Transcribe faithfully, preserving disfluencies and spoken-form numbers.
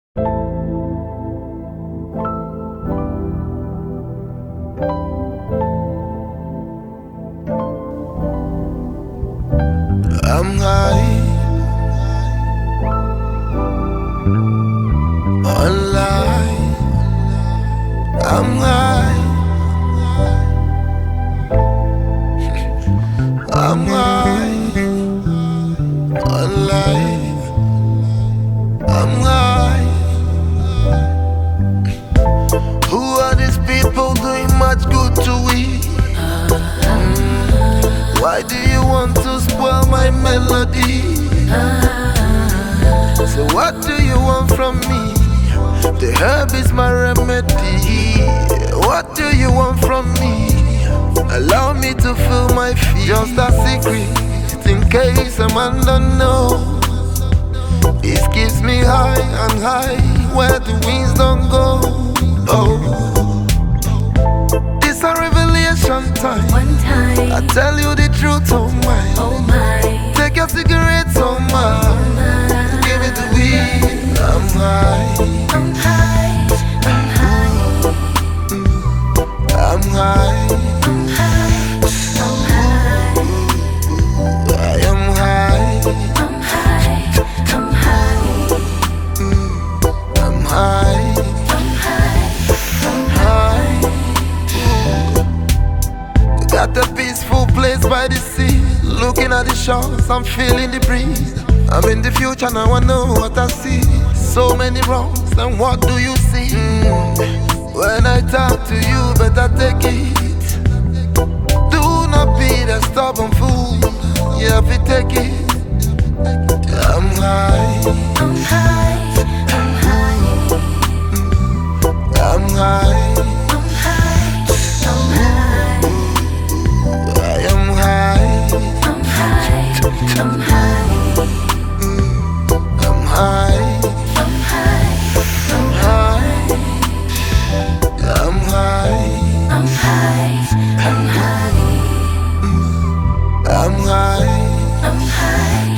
I'm high on life. I'm high. I'm high on life. I'm high. Who are these people doing much good to we? Why do you want to spoil my melody? So what do you want from me? The herb is my remedy. What do you want from me? Allow me to feel my feet. Just a secret, in case a man don't know. It keeps me high and high, where the winds don't go. Oh, it's a revelation time. One time, I tell you the truth, oh my. oh my, Take your cigarettes, oh my. my. Give it the weed. I'm high. I'm high, I'm high, I'm high. I'm high, I'm high, I am high. I'm high, I'm high, I'm high. I'm high, High. Got a peaceful place by the sea. Looking at the shores, I'm feeling the breeze. I'm in the future now, I know what I see. So many wrongs, and what do you see? Mm. When I talk to you, better take it. Do not be the stubborn fool. You have to take it. I'm high. I'm high, I'm high, I'm high. I'm high, I'm high, I am high. I'm high, I'm high, I'm high. I'm high, I'm high. I'm high. I'm high, I'm high, I'm high. I'm high.